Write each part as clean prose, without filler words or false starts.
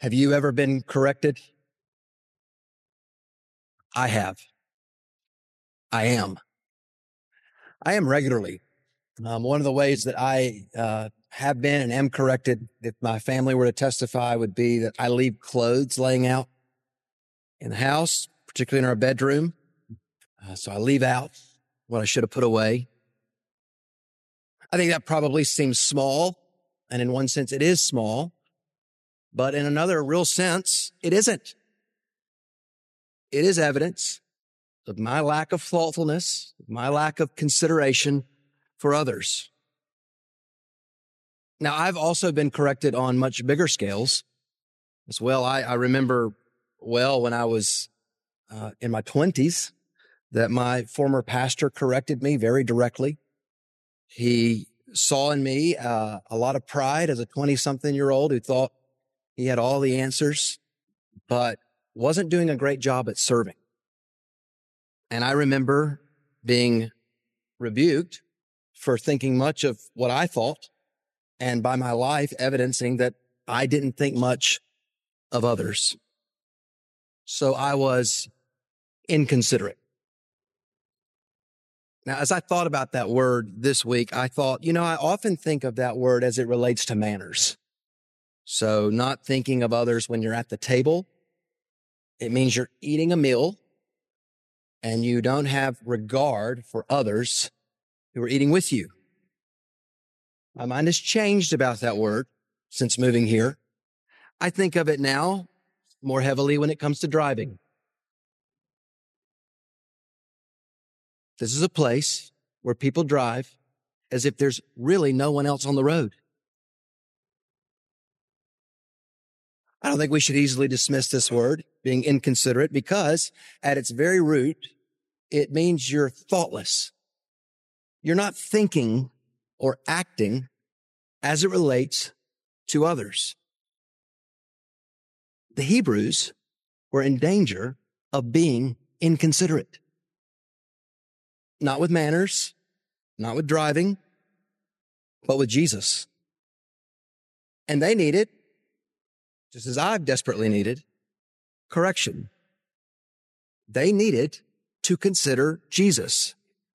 Have you ever been corrected? I have. I am. I am regularly. One of the ways that I have been and am corrected, if my family were to testify, would be that I leave clothes laying out in the house, particularly in our bedroom. So I leave out what I should have put away. I think that probably seems small, and in one sense it is small, but in another real sense, it isn't. It is evidence of my lack of thoughtfulness, my lack of consideration for others. Now, I've also been corrected on much bigger scales as well. I remember well when I was in my 20s that my former pastor corrected me very directly. He saw in me a lot of pride as a 20-something-year-old who thought he had all the answers, but wasn't doing a great job at serving. And I remember being rebuked for thinking much of what I thought, and by my life evidencing that I didn't think much of others. So I was inconsiderate. Now, as I thought about that word this week, I thought, I often think of that word as it relates to manners. So not thinking of others when you're at the table. It means you're eating a meal and you don't have regard for others who are eating with you. My mind has changed about that word since moving here. I think of it now more heavily when it comes to driving. This is a place where people drive as if there's really no one else on the road. I don't think we should easily dismiss this word, being inconsiderate, because at its very root, it means you're thoughtless. You're not thinking or acting as it relates to others. The Hebrews were in danger of being inconsiderate. Not with manners, not with driving, but with Jesus. And they needed, just as I've desperately needed, correction. They needed to consider Jesus.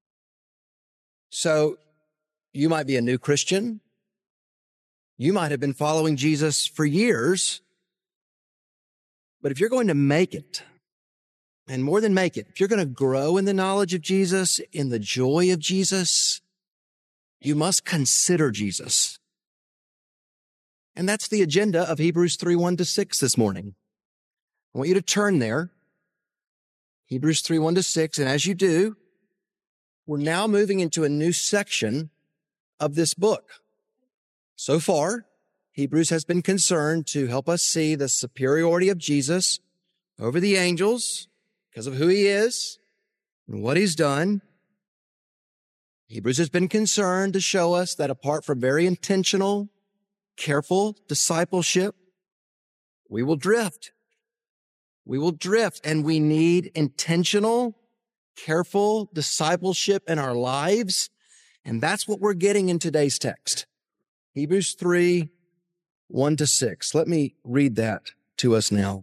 So you might be a new Christian. You might have been following Jesus for years. But if you're going to make it, and more than make it, if you're going to grow in the knowledge of Jesus, in the joy of Jesus, you must consider Jesus. And that's the agenda of Hebrews 3:1-6 this morning. I want you to turn there. Hebrews 3:1-6. And as you do, we're now moving into a new section of this book. So far, Hebrews has been concerned to help us see the superiority of Jesus over the angels because of who he is and what he's done. Hebrews has been concerned to show us that apart from very intentional, careful discipleship, we will drift. We will drift, and we need intentional, careful discipleship in our lives. And that's what we're getting in today's text. Hebrews 3:1-6. Let me read that to us now.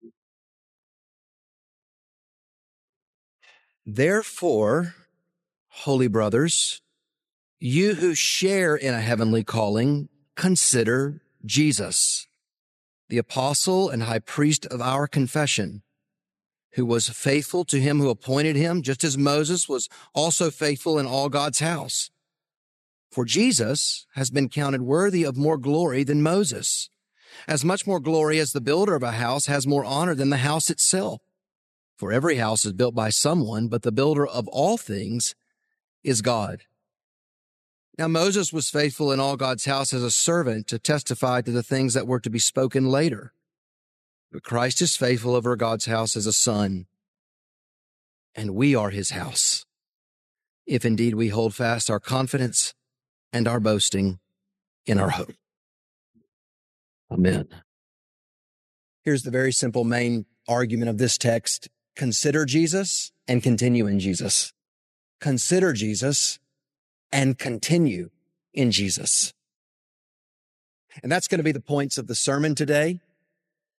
Therefore, holy brothers, you who share in a heavenly calling, consider Jesus, the apostle and high priest of our confession, who was faithful to him who appointed him, just as Moses was also faithful in all God's house. For Jesus has been counted worthy of more glory than Moses, as much more glory as the builder of a house has more honor than the house itself. For every house is built by someone, but the builder of all things is God. Now Moses was faithful in all God's house as a servant to testify to the things that were to be spoken later. But Christ is faithful over God's house as a son, and we are his house, if indeed we hold fast our confidence and our boasting in our hope. Amen. Here's the very simple main argument of this text. Consider Jesus and continue in Jesus. Consider Jesus and continue in Jesus. And that's going to be the points of the sermon today.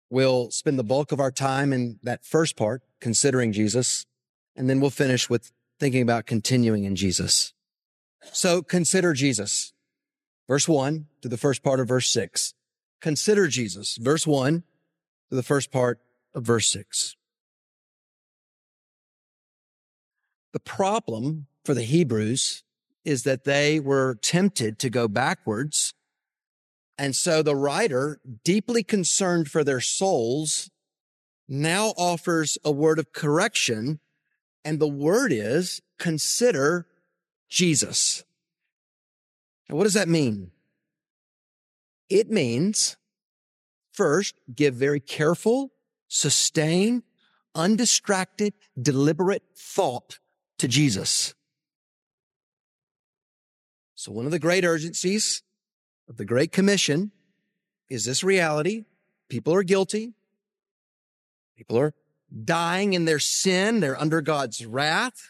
We'll spend the bulk of our time in that first part, considering Jesus, and then we'll finish with thinking about continuing in Jesus. So consider Jesus. Verse 1 to the first part of verse 6. Consider Jesus. Verse 1 to the first part of verse 6. The problem for the Hebrews is that they were tempted to go backwards. And so the writer, deeply concerned for their souls, now offers a word of correction. And the word is, consider Jesus. Now, what does that mean? It means, first, give very careful, sustained, undistracted, deliberate thought to Jesus. So one of the great urgencies of the Great Commission is this reality. People are guilty. People are dying in their sin. They're under God's wrath.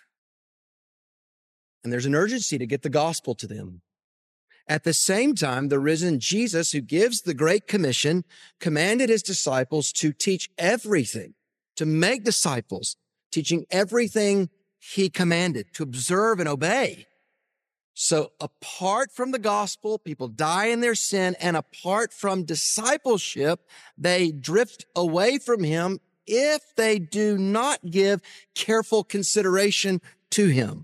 And there's an urgency to get the gospel to them. At the same time, the risen Jesus, who gives the Great Commission, commanded his disciples to teach everything, to make disciples, teaching everything he commanded, to observe and obey. So apart from the gospel, people die in their sin, and apart from discipleship, they drift away from him if they do not give careful consideration to him.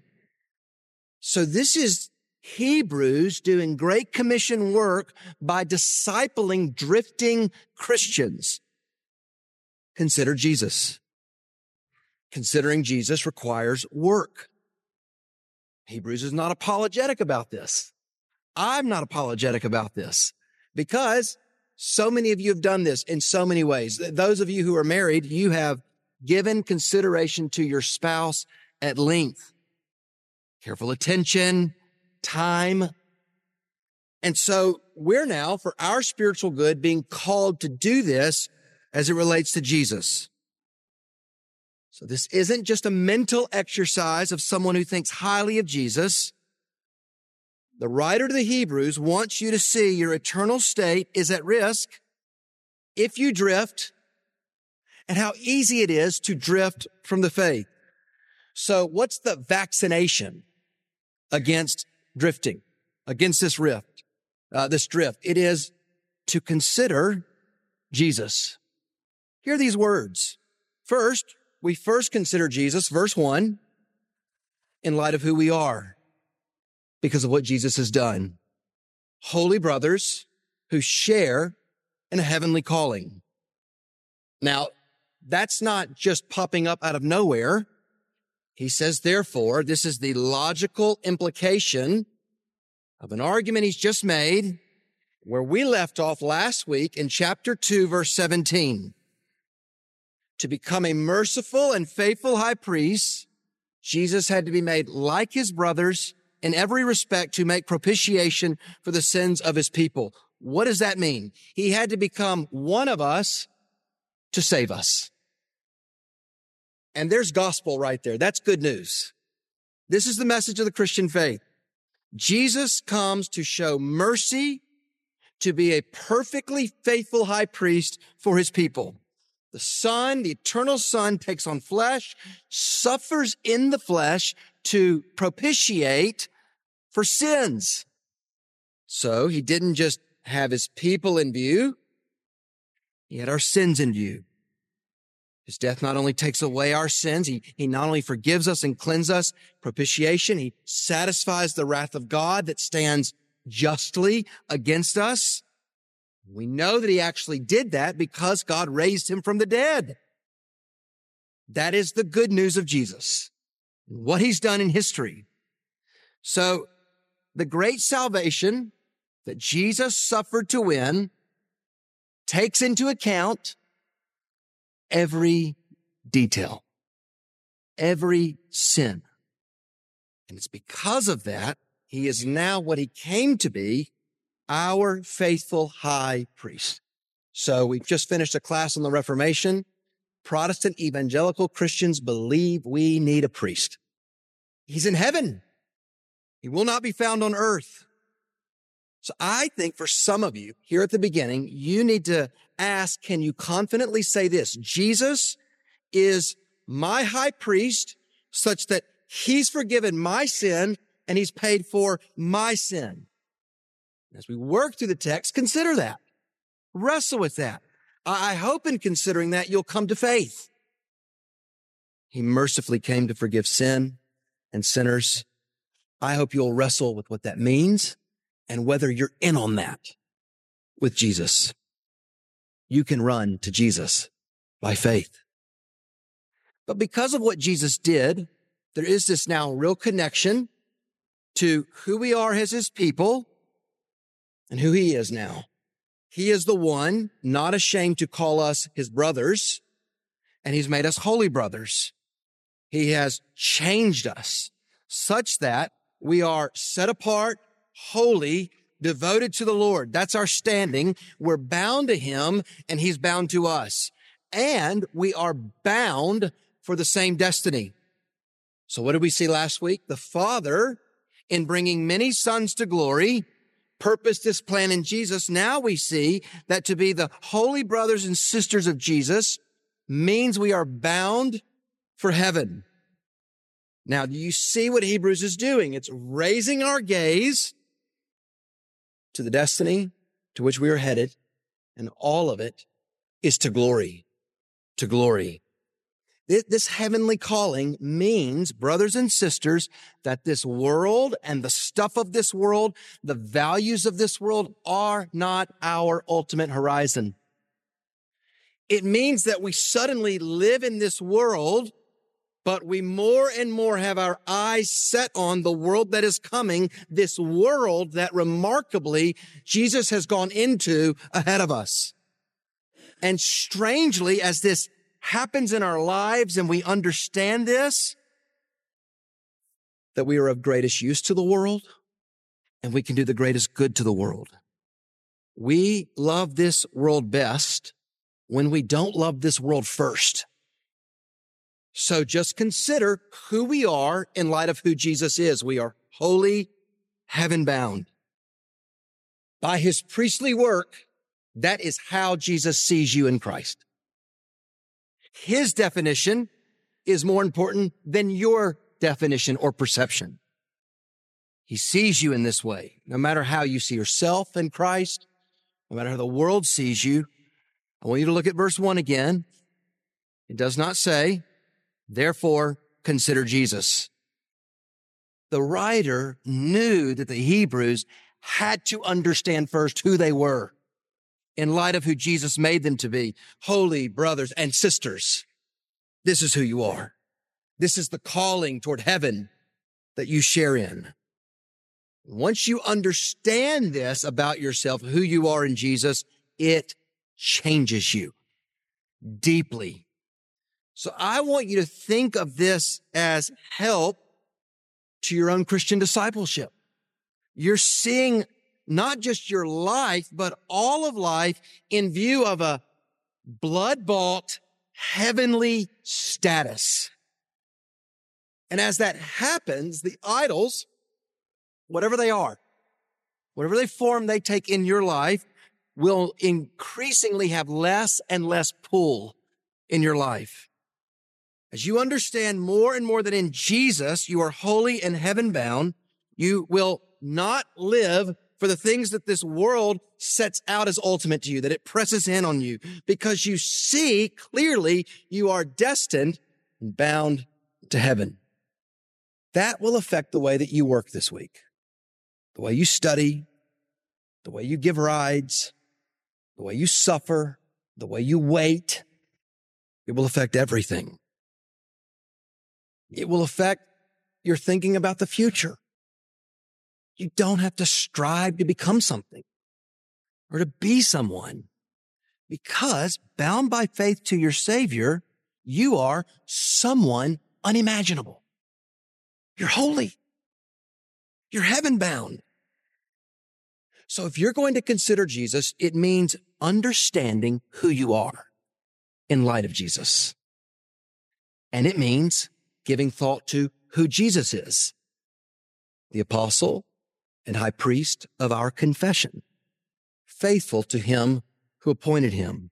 So this is Hebrews doing Great Commission work by discipling drifting Christians. Consider Jesus. Considering Jesus requires work. Hebrews is not apologetic about this. I'm not apologetic about this because so many of you have done this in so many ways. Those of you who are married, you have given consideration to your spouse at length. Careful attention, time. And so we're now, for our spiritual good, being called to do this as it relates to Jesus. So this isn't just a mental exercise of someone who thinks highly of Jesus. The writer to the Hebrews wants you to see your eternal state is at risk if you drift, and how easy it is to drift from the faith. So what's the vaccination against drifting, against this drift? It is to consider Jesus. Hear these words. First, we first consider Jesus, verse 1, in light of who we are, because of what Jesus has done. Holy brothers who share in a heavenly calling. Now, that's not just popping up out of nowhere. He says, therefore, this is the logical implication of an argument he's just made, where we left off last week in chapter 2, verse 17. To become a merciful and faithful high priest, Jesus had to be made like his brothers in every respect to make propitiation for the sins of his people. What does that mean? He had to become one of us to save us. And there's gospel right there. That's good news. This is the message of the Christian faith. Jesus comes to show mercy, to be a perfectly faithful high priest for his people. The Son, the eternal Son, takes on flesh, suffers in the flesh to propitiate for sins. So he didn't just have his people in view, he had our sins in view. His death not only takes away our sins, he not only forgives us and cleanses us, propitiation, he satisfies the wrath of God that stands justly against us. We know that he actually did that because God raised him from the dead. That is the good news of Jesus, what he's done in history. So the great salvation that Jesus suffered to win takes into account every detail, every sin. And it's because of that, he is now what he came to be, our faithful high priest. So we've just finished a class on the Reformation. Protestant evangelical Christians believe we need a priest. He's in heaven. He will not be found on earth. So I think for some of you here at the beginning, you need to ask, can you confidently say this? Jesus is my high priest such that he's forgiven my sin and he's paid for my sin. As we work through the text, consider that. Wrestle with that. I hope in considering that you'll come to faith. He mercifully came to forgive sin and sinners. I hope you'll wrestle with what that means and whether you're in on that with Jesus. You can run to Jesus by faith. But because of what Jesus did, there is this now real connection to who we are as his people and who he is now. He is the one not ashamed to call us his brothers, and he's made us holy brothers. He has changed us such that we are set apart, holy, devoted to the Lord. That's our standing. We're bound to him, and he's bound to us. And we are bound for the same destiny. So what did we see last week? The Father, in bringing many sons to glory, purposed this plan in Jesus. Now we see that to be the holy brothers and sisters of Jesus means we are bound for heaven. Now, do you see what Hebrews is doing? It's raising our gaze to the destiny to which we are headed, and all of it is to glory, to glory. This heavenly calling means, brothers and sisters, that this world and the stuff of this world, the values of this world are not our ultimate horizon. It means that we suddenly live in this world, but we more and more have our eyes set on the world that is coming, this world that remarkably Jesus has gone into ahead of us. And strangely, as this happens in our lives and we understand this, that we are of greatest use to the world and we can do the greatest good to the world. We love this world best when we don't love this world first. So just consider who we are in light of who Jesus is. We are holy, heaven-bound. By his priestly work, that is how Jesus sees you in Christ. His definition is more important than your definition or perception. He sees you in this way. No matter how you see yourself in Christ, no matter how the world sees you, I want you to look at verse 1 again. It does not say, therefore, consider Jesus. The writer knew that the Hebrews had to understand first who they were in light of who Jesus made them to be, holy brothers and sisters. This is who you are. This is the calling toward heaven that you share in. Once you understand this about yourself, who you are in Jesus, it changes you deeply. So I want you to think of this as help to your own Christian discipleship. You're seeing not just your life, but all of life in view of a blood-bought heavenly status. And as that happens, the idols, whatever they are, whatever they form they take in your life, will increasingly have less and less pull in your life. As you understand more and more that in Jesus you are holy and heaven-bound, you will not live for the things that this world sets out as ultimate to you, that it presses in on you, because you see clearly you are destined and bound to heaven. That will affect the way that you work this week, the way you study, the way you give rides, the way you suffer, the way you wait. It will affect everything. It will affect your thinking about the future. You don't have to strive to become something or to be someone, because bound by faith to your Savior, you are someone unimaginable. You're holy. You're heaven-bound. So if you're going to consider Jesus, it means understanding who you are in light of Jesus. And it means giving thought to who Jesus is. The apostle, and high priest of our confession, faithful to him who appointed him.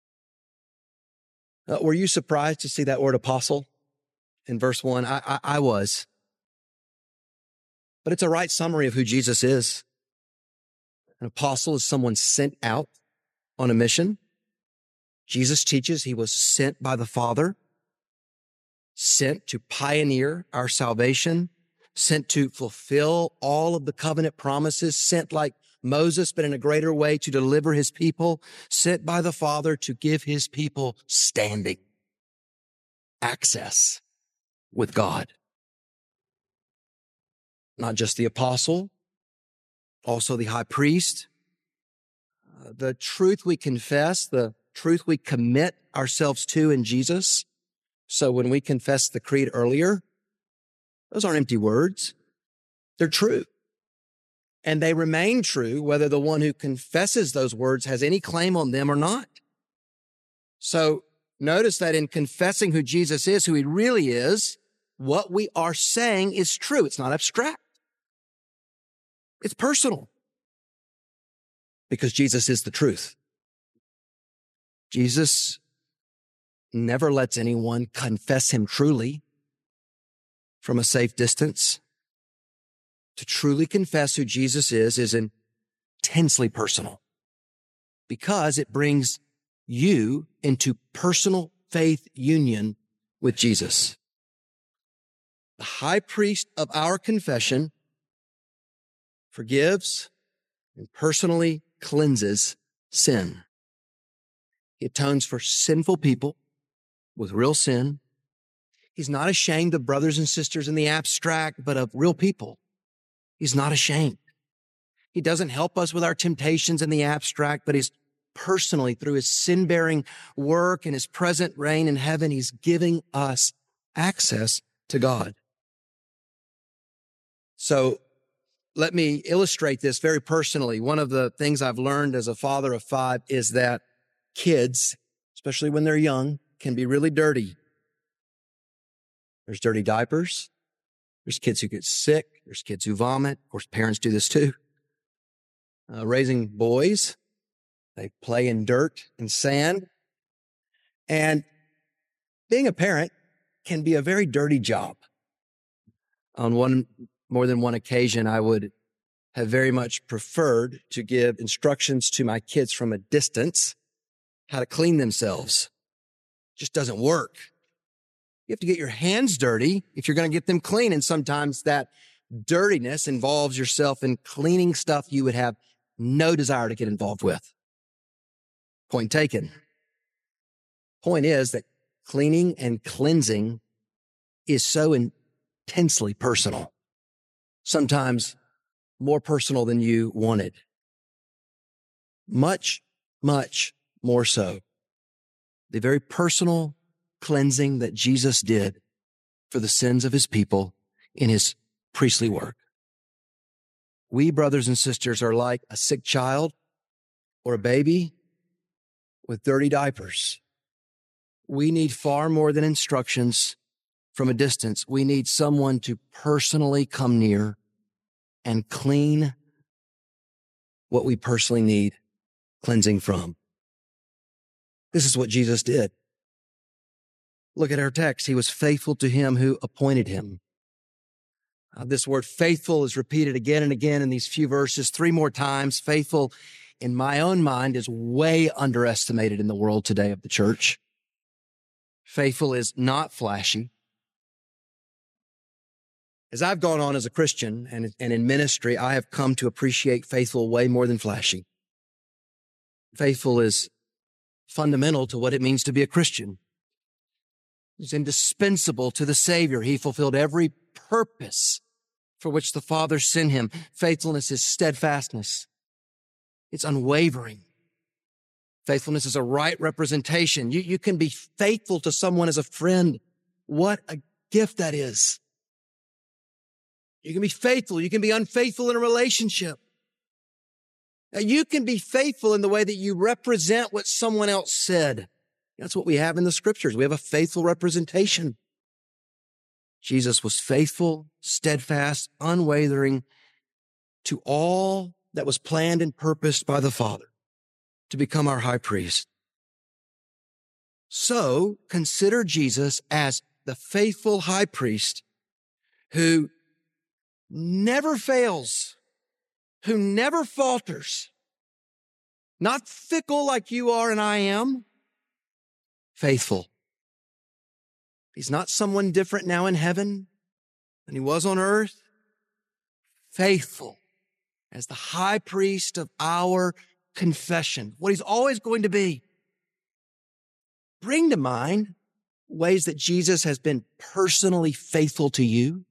Were you surprised to see that word apostle in verse 1? I was. But it's a right summary of who Jesus is. An apostle is someone sent out on a mission. Jesus teaches he was sent by the Father, sent to pioneer our salvation, sent to fulfill all of the covenant promises, sent like Moses, but in a greater way to deliver his people, sent by the Father to give his people standing, access with God. Not just the apostle, also the high priest. The truth we confess, the truth we commit ourselves to in Jesus. So when we confessed the creed earlier, those aren't empty words. They're true. And they remain true whether the one who confesses those words has any claim on them or not. So notice that in confessing who Jesus is, who he really is, what we are saying is true. It's not abstract. It's personal. Because Jesus is the truth. Jesus never lets anyone confess him truly from a safe distance. To truly confess who Jesus is intensely personal because it brings you into personal faith union with Jesus. The high priest of our confession forgives and personally cleanses sin. He atones for sinful people with real sin. He's not ashamed of brothers and sisters in the abstract, but of real people. He's not ashamed. He doesn't help us with our temptations in the abstract, but he's personally, through his sin-bearing work and his present reign in heaven, he's giving us access to God. So let me illustrate this very personally. One of the things I've learned as a father of 5 is that kids, especially when they're young, can be really dirty. There's dirty diapers. There's kids who get sick. There's kids who vomit. Of course, parents do this too. Raising boys, they play in dirt and sand. And being a parent can be a very dirty job. On more than one occasion, I would have very much preferred to give instructions to my kids from a distance how to clean themselves. It just doesn't work. You have to get your hands dirty if you're going to get them clean. And sometimes that dirtiness involves yourself in cleaning stuff you would have no desire to get involved with. Point taken. Point is that cleaning and cleansing is so intensely personal. Sometimes more personal than you wanted. Much, much more so. The very personal cleansing that Jesus did for the sins of his people in his priestly work. We, brothers and sisters, are like a sick child or a baby with dirty diapers. We need far more than instructions from a distance. We need someone to personally come near and clean what we personally need cleansing from. This is what Jesus did. Look at our text. He was faithful to him who appointed him. This word faithful is repeated again and again in these few verses, 3 more times. Faithful, in my own mind, is way underestimated in the world today of the church. Faithful is not flashy. As I've gone on as a Christian and in ministry, I have come to appreciate faithful way more than flashy. Faithful is fundamental to what it means to be a Christian. He's indispensable to the Savior. He fulfilled every purpose for which the Father sent him. Faithfulness is steadfastness. It's unwavering. Faithfulness is a right representation. You can be faithful to someone as a friend. What a gift that is. You can be faithful. You can be unfaithful in a relationship. Now, you can be faithful in the way that you represent what someone else said. That's what we have in the scriptures. We have a faithful representation. Jesus was faithful, steadfast, unwavering to all that was planned and purposed by the Father to become our high priest. So consider Jesus as the faithful high priest who never fails, who never falters, not fickle like you are and I am, faithful. He's not someone different now in heaven than he was on earth. Faithful as the high priest of our confession, what he's always going to be. Bring to mind ways that Jesus has been personally faithful to you.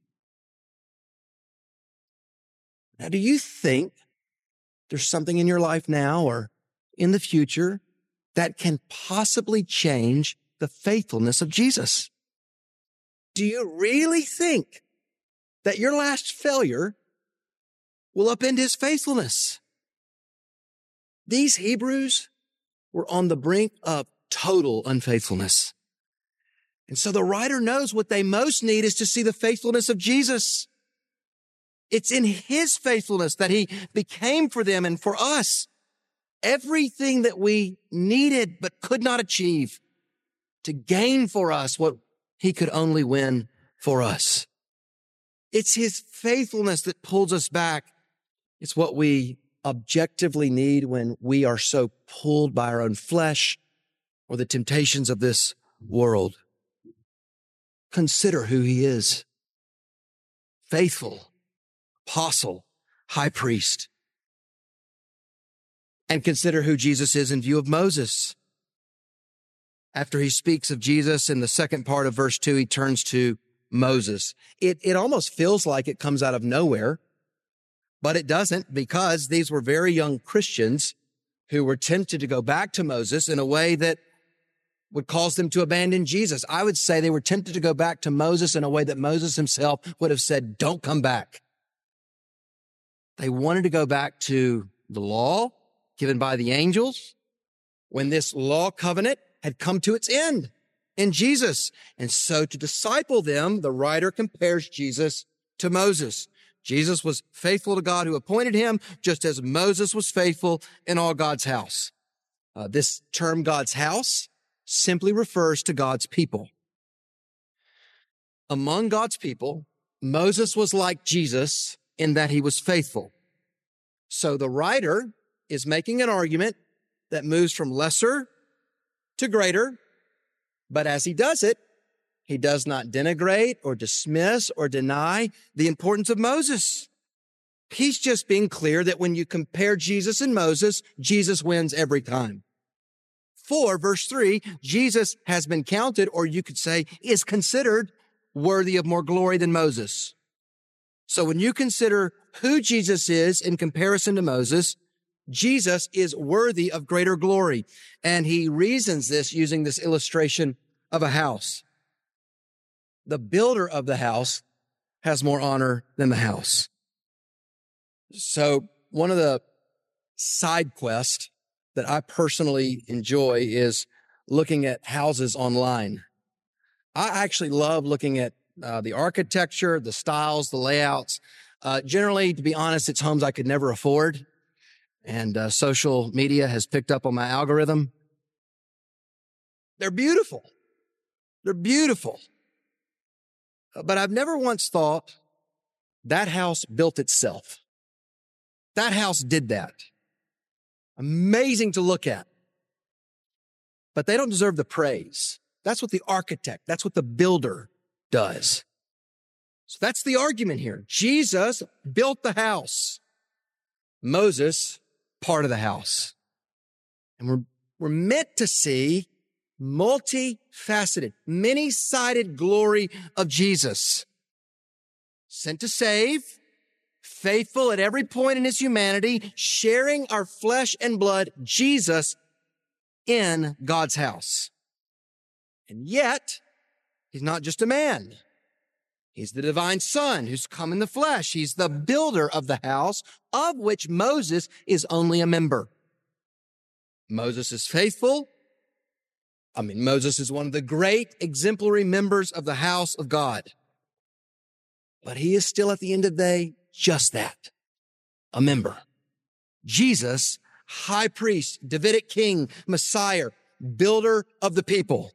Now, do you think there's something in your life now or in the future that can possibly change the faithfulness of Jesus? Do you really think that your last failure will upend his faithfulness? These Hebrews were on the brink of total unfaithfulness. And so the writer knows what they most need is to see the faithfulness of Jesus. It's in his faithfulness that he became for them and for us everything that we needed but could not achieve to gain for us what he could only win for us. It's his faithfulness that pulls us back. It's what we objectively need when we are so pulled by our own flesh or the temptations of this world. Consider who he is. Faithful, apostle, high priest. And consider who Jesus is in view of Moses. After he speaks of Jesus in the second part of verse 2, he turns to Moses. It almost feels like it comes out of nowhere, but it doesn't, because these were very young Christians who were tempted to go back to Moses in a way that would cause them to abandon Jesus. I would say they were tempted to go back to Moses in a way that Moses himself would have said, don't come back. They wanted to go back to the law given by the angels when this law covenant had come to its end in Jesus. And so to disciple them, the writer compares Jesus to Moses. Jesus was faithful to God who appointed him, just as Moses was faithful in all God's house. This term, God's house, simply refers to God's people. Among God's people, Moses was like Jesus in that he was faithful. So the writer is making an argument that moves from lesser to greater, but as he does it, he does not denigrate or dismiss or deny the importance of Moses. He's just being clear that when you compare Jesus and Moses, Jesus wins every time. For verse 3, Jesus has been counted, or you could say is considered worthy of more glory than Moses. So when you consider who Jesus is in comparison to Moses, Jesus is worthy of greater glory. And he reasons this using this illustration of a house. The builder of the house has more honor than the house. So one of the side quests that I personally enjoy is looking at houses online. I actually love looking at the architecture, the styles, the layouts. Generally, to be honest, it's homes I could never afford. And social media has picked up on my algorithm. They're beautiful. They're beautiful. But I've never once thought that house built itself. That house did that. Amazing to look at. But they don't deserve the praise. That's what the architect, that's what the builder does. So that's the argument here. Jesus built the house. Moses, part of the house. And we're meant to see multifaceted, many-sided glory of Jesus. Sent to save, faithful at every point in his humanity, sharing our flesh and blood, Jesus in God's house. And yet, he's not just a man. He's the divine Son who's come in the flesh. He's the builder of the house of which Moses is only a member. Moses is faithful. Moses is one of the great exemplary members of the house of God. But he is still at the end of the day just that. a member. Jesus, high priest, Davidic king, Messiah, builder of the people.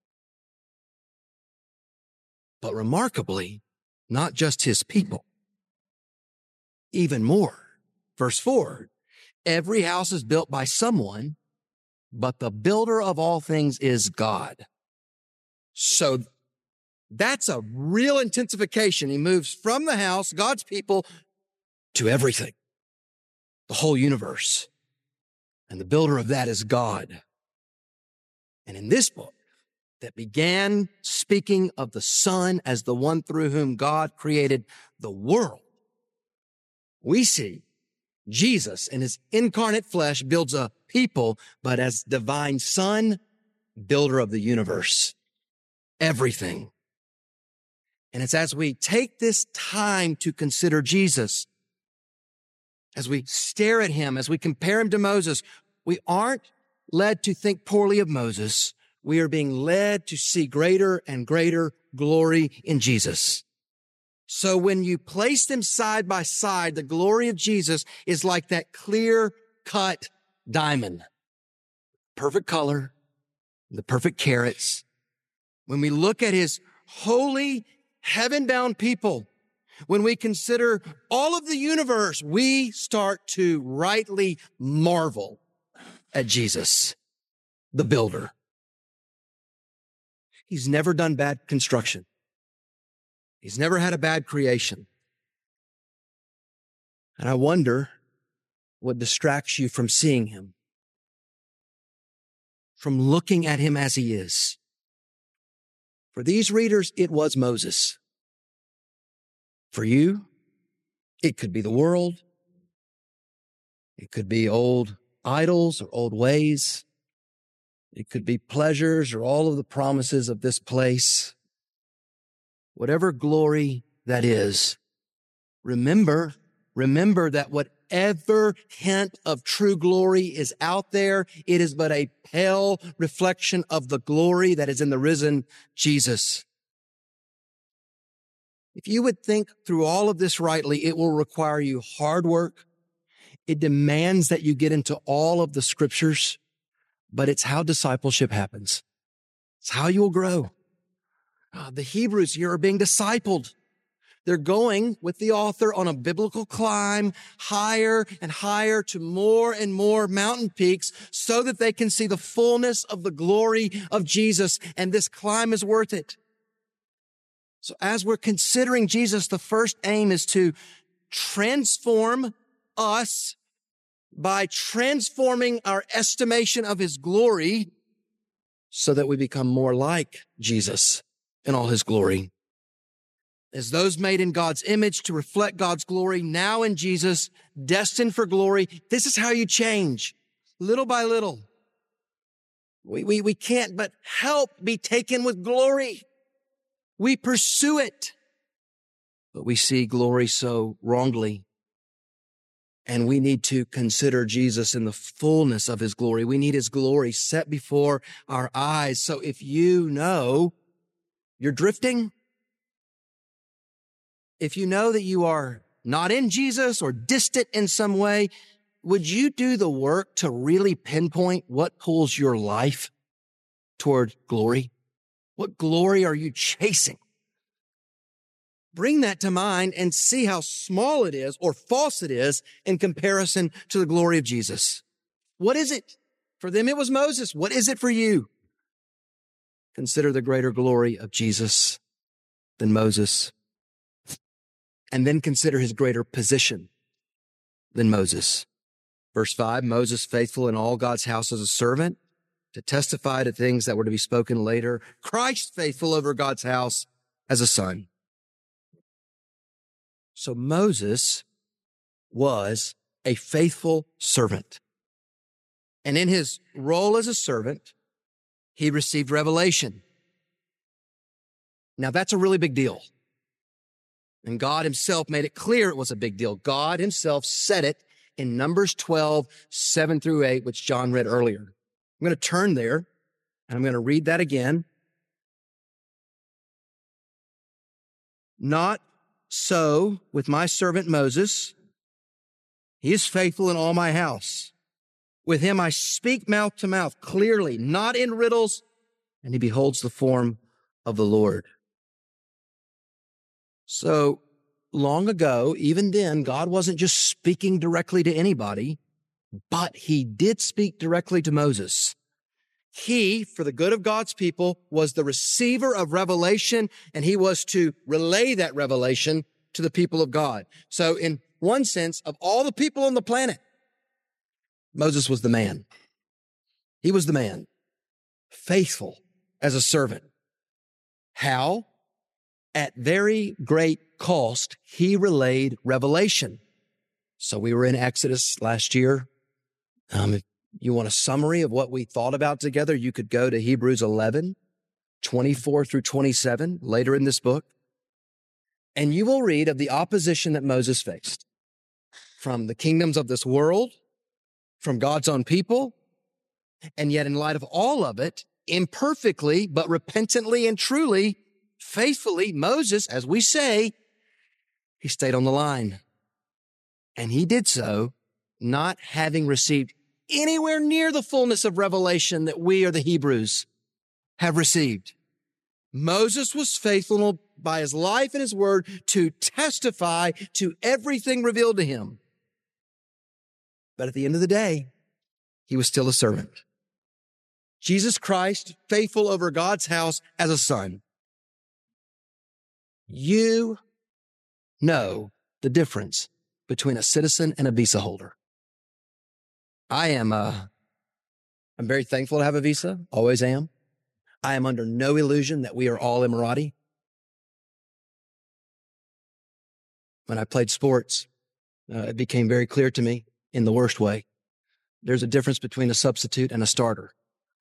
But remarkably, not just his people. Even more. Verse 4, every house is built by someone, but the builder of all things is God. So that's a real intensification. He moves from the house, God's people, to everything, the whole universe. And the builder of that is God. And in this book that began speaking of the Son as the one through whom God created the world, we see Jesus in his incarnate flesh builds a people, but as divine Son, builder of the universe, everything. And it's as we take this time to consider Jesus, as we stare at him, as we compare him to Moses, we aren't led to think poorly of Moses. We are being led to see greater and greater glory in Jesus. So when you place them side by side, the glory of Jesus is like that clear-cut diamond. Perfect color, the perfect carats. When we look at his holy, heaven-bound people, when we consider all of the universe, we start to rightly marvel at Jesus, the builder. He's never done bad construction. He's never had a bad creation. And I wonder what distracts you from seeing him, from looking at him as he is. For these readers, it was Moses. For you, it could be the world. It could be old idols or old ways. It could be pleasures or all of the promises of this place. Whatever glory that is, remember that whatever hint of true glory is out there, it is but a pale reflection of the glory that is in the risen Jesus. If you would think through all of this rightly, it will require you hard work. It demands that you get into all of the scriptures, but it's how discipleship happens. It's how you will grow. The Hebrews here are being discipled. They're going with the author on a biblical climb, higher and higher to more and more mountain peaks so that they can see the fullness of the glory of Jesus. And this climb is worth it. So as we're considering Jesus, the first aim is to transform us by transforming our estimation of his glory so that we become more like Jesus in all his glory. As those made in God's image to reflect God's glory, now in Jesus, destined for glory, this is how you change, little by little. We can't but help be taken with glory. We pursue it, but we see glory so wrongly. And we need to consider Jesus in the fullness of his glory. We need his glory set before our eyes. So if you know you're drifting, if you know that you are not in Jesus or distant in some way, would you do the work to really pinpoint what pulls your life toward glory? What glory are you chasing? Bring that to mind and see how small it is or false it is in comparison to the glory of Jesus. What is it? For them, it was Moses. What is it for you? Consider the greater glory of Jesus than Moses. And then consider his greater position than Moses. Verse 5, Moses faithful in all God's house as a servant to testify to things that were to be spoken later. Christ faithful over God's house as a son. So Moses was a faithful servant. And in his role as a servant, he received revelation. Now that's a really big deal. And God himself made it clear it was a big deal. God himself said it in Numbers 12, 7 through 8, which John read earlier. I'm going to turn there and I'm going to read that again. Not so with my servant Moses. He is faithful in all my house. With him I speak mouth to mouth, clearly, not in riddles, and he beholds the form of the Lord. So long ago, even then, God wasn't just speaking directly to anybody, but he did speak directly to Moses. He, for the good of God's people, was the receiver of revelation, and he was to relay that revelation to the people of God. So in one sense, of all the people on the planet, Moses was the man. He was the man, faithful as a servant. How? At very great cost, he relayed revelation. So we were in Exodus last year. If you want a summary of what we thought about together, you could go to Hebrews 11, 24 through 27, later in this book. And you will read of the opposition that Moses faced from the kingdoms of this world, from God's own people. And yet in light of all of it, imperfectly, but repentantly and truly, faithfully, Moses, as we say, he stayed on the line. And he did so not having received anywhere near the fullness of revelation that we or the Hebrews have received. Moses was faithful by his life and his word to testify to everything revealed to him. But at the end of the day, he was still a servant. Jesus Christ, faithful over God's house as a son. You know the difference between a citizen and a visa holder. I'm very thankful to have a visa, always am. I am under no illusion that we are all Emirati. When I played sports, it became very clear to me in the worst way. There's a difference between a substitute and a starter.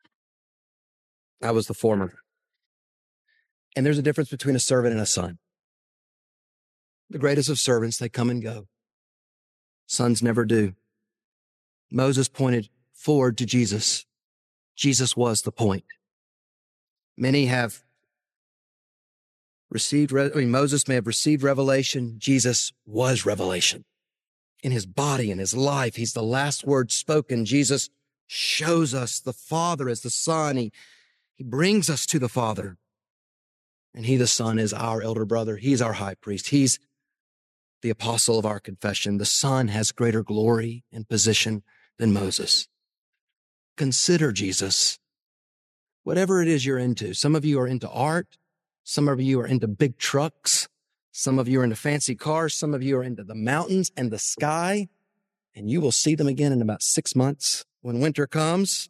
I was the former. And there's a difference between a servant and a son. The greatest of servants, they come and go. Sons never do. Moses pointed forward to Jesus. Jesus was the point. Many have received, Moses may have received revelation. Jesus was revelation. In his body, in his life, he's the last word spoken. Jesus shows us the Father as the Son. He brings us to the Father. And he, the Son, is our elder brother. He's our high priest. He's the apostle of our confession. The Son has greater glory and position than Moses. Consider Jesus. Whatever it is you're into. Some of you are into art. Some of you are into big trucks. Some of you are into fancy cars. Some of you are into the mountains and the sky. And you will see them again in about 6 months when winter comes.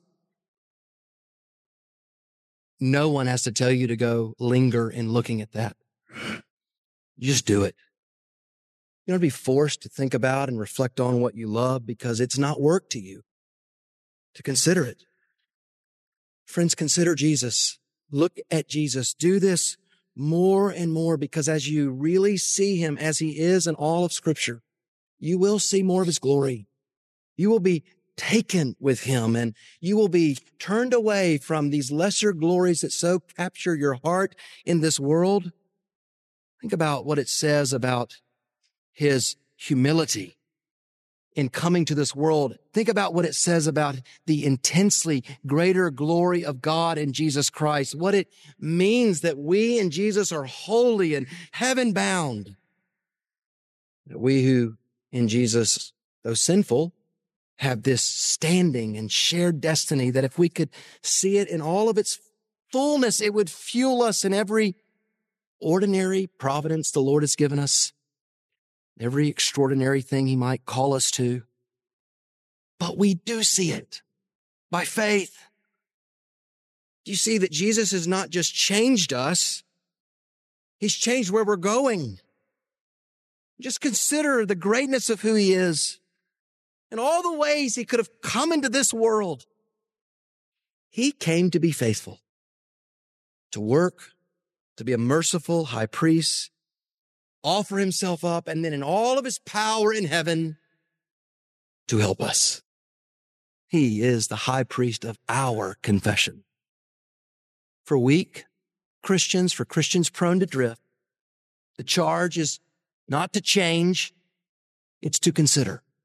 No one has to tell you to go linger in looking at that. You just do it. You don't be forced to think about and reflect on what you love because it's not work to you to consider it. Friends, consider Jesus. Look at Jesus. Do this more and more because as you really see him as he is in all of Scripture, you will see more of his glory. You will be taken with him and you will be turned away from these lesser glories that so capture your heart in this world. Think about what it says about his humility in coming to this world. Think about what it says about the intensely greater glory of God in Jesus Christ, what it means that we in Jesus are holy and heaven bound. That we who in Jesus, though sinful, have this standing and shared destiny that if we could see it in all of its fullness, it would fuel us in every ordinary providence the Lord has given us, every extraordinary thing he might call us to. But we do see it by faith. You see that Jesus has not just changed us, he's changed where we're going. Just consider the greatness of who he is and all the ways he could have come into this world. He came to be faithful, to work, to be a merciful high priest, offer himself up, and then in all of his power in heaven to help us. He is the high priest of our confession. For weak Christians, for Christians prone to drift, the charge is not to change, it's to consider.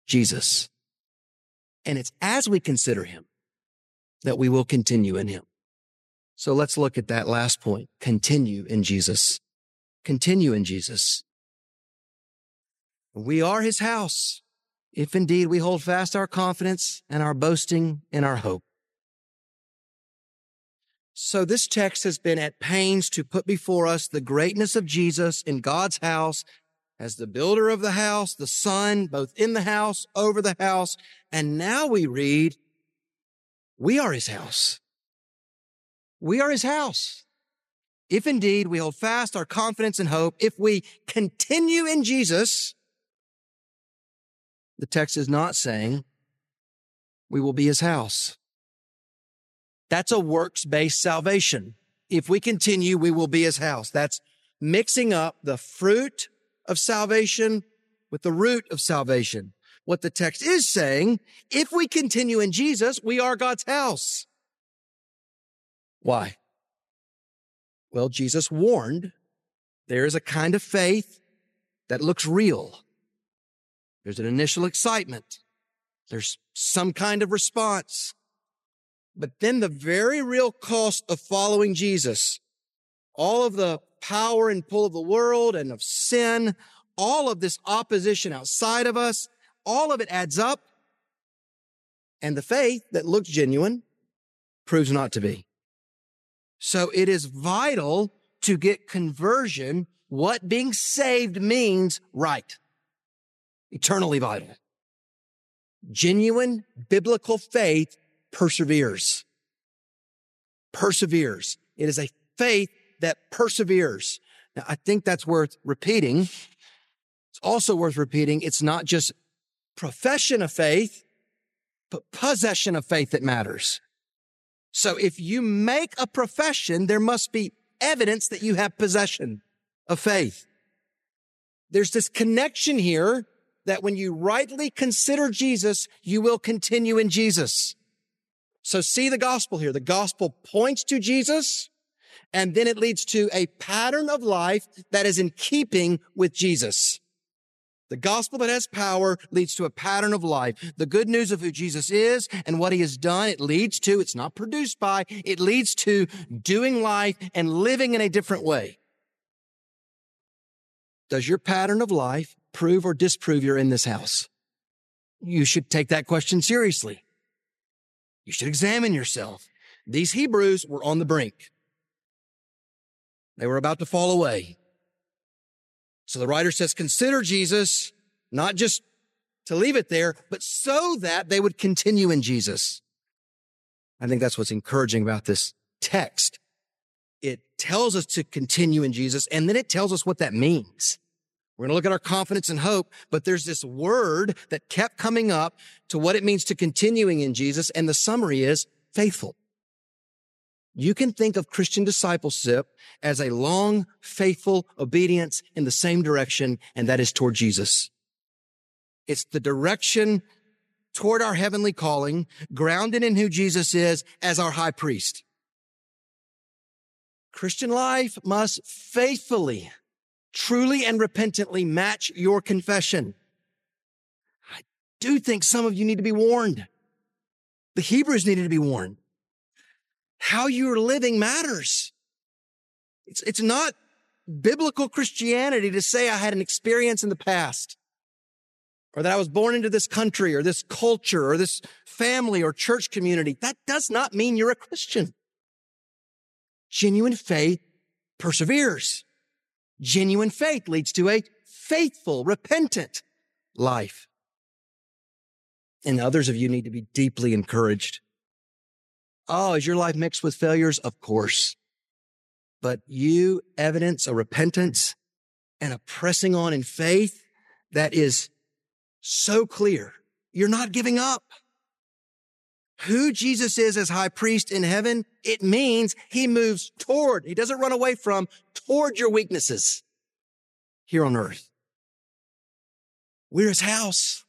Jesus. And it's as we consider him that we will continue in him. So let's look at that last point. Continue in Jesus. Continue in Jesus. We are his house, if indeed we hold fast our confidence and our boasting in our hope. So this text has been at pains to put before us the greatness of Jesus in God's house as the builder of the house, the Son, both in the house, over the house. And now we read, we are his house. We are his house. If indeed we hold fast our confidence and hope, if we continue in Jesus, the text is not saying we will be his house. That's a works-based salvation. If we continue, we will be his house. That's mixing up the fruit of salvation with the root of salvation. What the text is saying, if we continue in Jesus, we are God's house. Why? Well, Jesus warned there is a kind of faith that looks real. There's an initial excitement. There's some kind of response. But then the very real cost of following Jesus, all of the power and pull of the world and of sin, all of this opposition outside of us, all of it adds up. And the faith that looks genuine proves not to be. So it is vital to get conversion, what being saved means right. Eternally vital. Genuine biblical faith perseveres. Perseveres. It is a faith that perseveres. Now, I think that's worth repeating. It's also worth repeating. It's not just profession of faith, but possession of faith that matters. So if you make a profession, there must be evidence that you have possession of faith. There's this connection here that when you rightly consider Jesus, you will continue in Jesus. So see the gospel here. The gospel points to Jesus, and then it leads to a pattern of life that is in keeping with Jesus. The gospel that has power leads to a pattern of life. The good news of who Jesus is and what he has done, it leads to, it's not produced by, it leads to doing life and living in a different way. Does your pattern of life prove or disprove you're in this house? You should take that question seriously. You should examine yourself. These Hebrews were on the brink. They were about to fall away. So the writer says, consider Jesus, not just to leave it there, but so that they would continue in Jesus. I think that's what's encouraging about this text. It tells us to continue in Jesus, and then it tells us what that means. We're going to look at our confidence and hope, but there's this word that kept coming up to what it means to continuing in Jesus, and the summary is faithful. You can think of Christian discipleship as a long, faithful obedience in the same direction, and that is toward Jesus. It's the direction toward our heavenly calling, grounded in who Jesus is as our high priest. Christian life must faithfully, truly and repentantly match your confession. I do think some of you need to be warned. The Hebrews needed to be warned. How you're living matters. It's not biblical Christianity to say I had an experience in the past, or that I was born into this country or this culture or this family or church community. That does not mean you're a Christian. Genuine faith perseveres. Genuine faith leads to a faithful, repentant life. And others of you need to be deeply encouraged. Oh, is your life mixed with failures? Of course. But you evidence a repentance and a pressing on in faith that is so clear. You're not giving up. Who Jesus is as high priest in heaven, it means he moves toward, he doesn't run away from, toward your weaknesses here on earth. We're his house.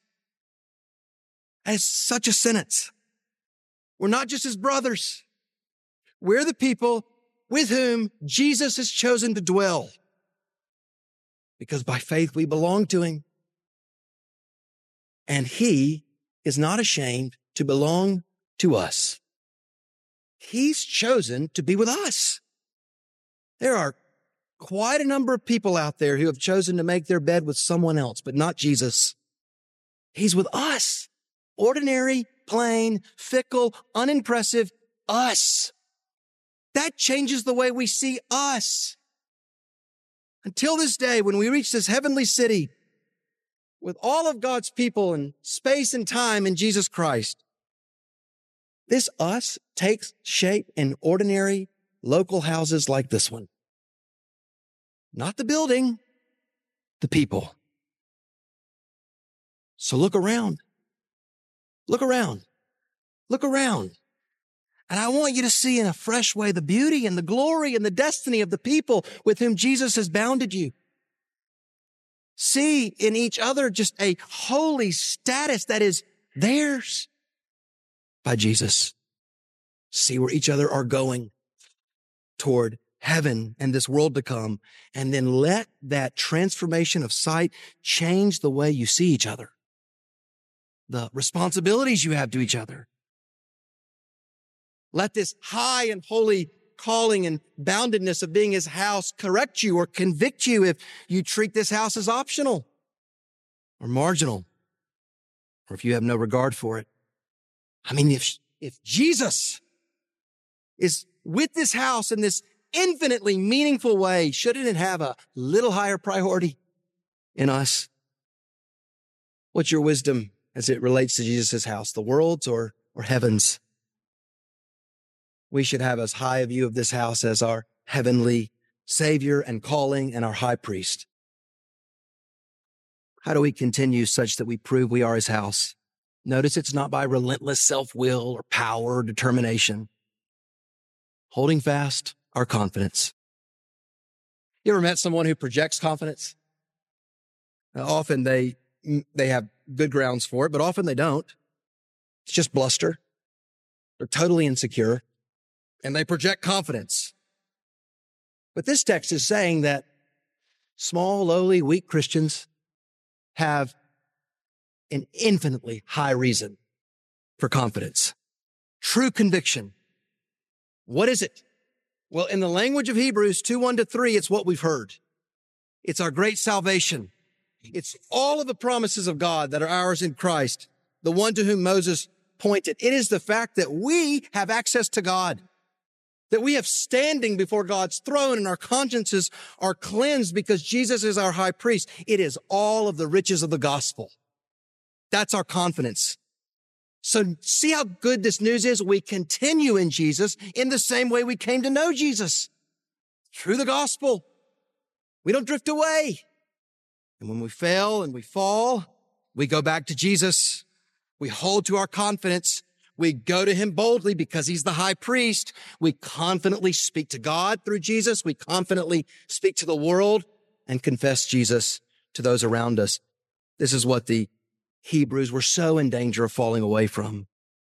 That is such a sentence. We're not just his brothers. We're the people with whom Jesus has chosen to dwell. Because by faith we belong to him. and he is not ashamed to belong to us. He's chosen to be with us. There are quite a number of people out there who have chosen to make their bed with someone else, but not Jesus. He's with us. Ordinary, plain, fickle, unimpressive, us. That changes the way we see us. Until this day, when we reach this heavenly city with all of God's people and space and time in Jesus Christ, this us takes shape in ordinary local houses like this one. Not the building, the people. So look around. Look around. Look around. And I want you to see in a fresh way the beauty and the glory and the destiny of the people with whom Jesus has bounded you. See in each other just a holy status that is theirs by Jesus. See where each other are going toward heaven and this world to come. And then let that transformation of sight change the way you see each other. The responsibilities you have to each other. Let this high and holy calling and boundedness of being his house correct you or convict you if you treat this house as optional or marginal, or if you have no regard for it. I mean, if Jesus is with this house in this infinitely meaningful way, shouldn't it have a little higher priority in us? What's your wisdom as it relates to Jesus' house, the world's or heaven's? We should have as high a view of this house as our heavenly Savior and calling and our high priest. How do we continue such that we prove we are his house? Notice it's not by relentless self-will or power or determination. Holding fast our confidence. You ever met someone who projects confidence? Often they have good grounds for it, but often they don't. It's just bluster. They're totally insecure. And they project confidence. But this text is saying that small, lowly, weak Christians have an infinitely high reason for confidence. True conviction. What is it? Well, in the language of Hebrews 2:1-3, it's what we've heard. It's our great salvation. It's all of the promises of God that are ours in Christ, the one to whom Moses pointed. It is the fact that we have access to God. That we have standing before God's throne and our consciences are cleansed because Jesus is our high priest. It is all of the riches of the gospel. That's our confidence. So see how good this news is? We continue in Jesus in the same way we came to know Jesus. Through the gospel. We don't drift away. And when we fail and we fall, we go back to Jesus. We hold to our confidence. We go to him boldly because he's the high priest. We confidently speak to God through Jesus. We confidently speak to the world and confess Jesus to those around us. This is what the Hebrews were so in danger of falling away from.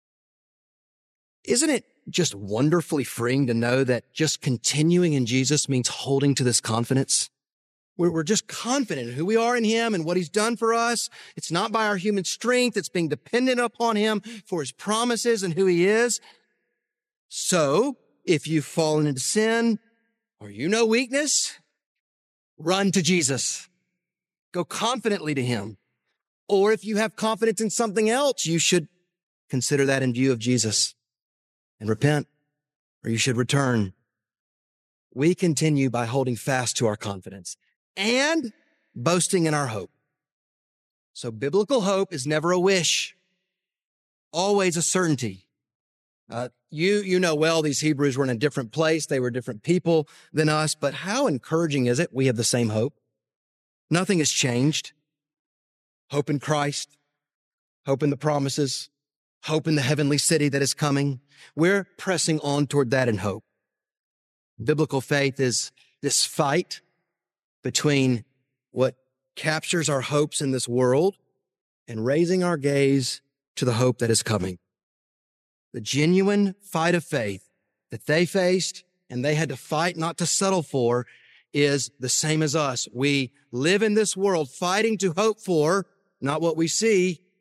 Isn't it just wonderfully freeing to know that just continuing in Jesus means holding to this confidence? We're just confident in who we are in him and what he's done for us. It's not by our human strength. It's being dependent upon him for his promises and who he is. So if you've fallen into sin or you know weakness, run to Jesus. Go confidently to him. Or if you have confidence in something else, you should consider that in view of Jesus and repent, or you should return. We continue by holding fast to our confidence and boasting in our hope. So biblical hope is never a wish, always a certainty. You know well, these Hebrews were in a different place. They were different people than us, but how encouraging is it? We have the same hope. Nothing has changed. Hope in Christ, hope in the promises, hope in the heavenly city that is coming. We're pressing on toward that in hope. Biblical faith is this fight between what captures our hopes in this world and raising our gaze to the hope that is coming. The genuine fight of faith that they faced and they had to fight not to settle for is the same as us. We live in this world fighting to hope for not what we see,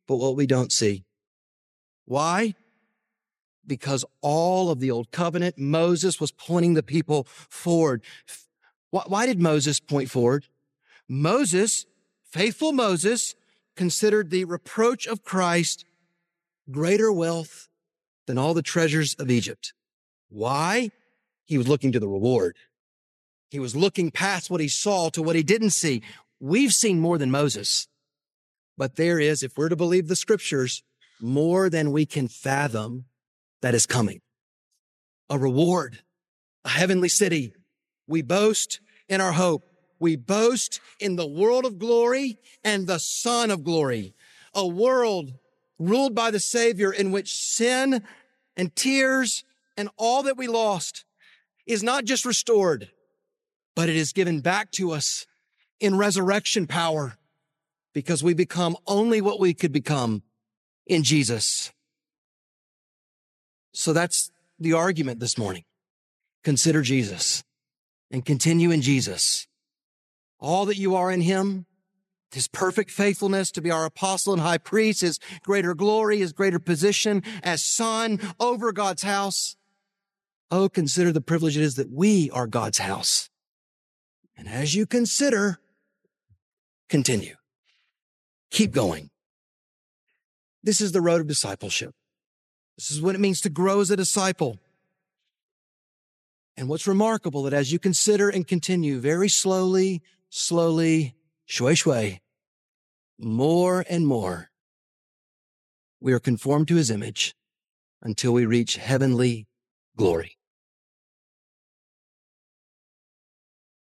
but what we don't see. Why? Because all of the old covenant, Moses was pointing the people forward. Why did Moses point forward? Moses, faithful Moses, considered the reproach of Christ greater wealth than all the treasures of Egypt. Why? He was looking to the reward. He was looking past what he saw to what he didn't see. We've seen more than Moses, but there is, if we're to believe the scriptures, more than we can fathom that is coming. A reward, a heavenly city. We boast in our hope. We boast in the world of glory and the Son of glory, a world ruled by the Savior in which sin and tears and all that we lost is not just restored, but it is given back to us in resurrection power because we become only what we could become in Jesus. So that's the argument this morning. Consider Jesus and continue in Jesus. All that you are in him, his perfect faithfulness to be our apostle and high priest, his greater glory, his greater position as son over God's house. Oh, consider the privilege it is that we are God's house. And as you consider, continue. Keep going. This is the road of discipleship. This is what it means to grow as a disciple. And what's remarkable that as you consider and continue very slowly, shui shui, more and more, we are conformed to his image until we reach heavenly glory.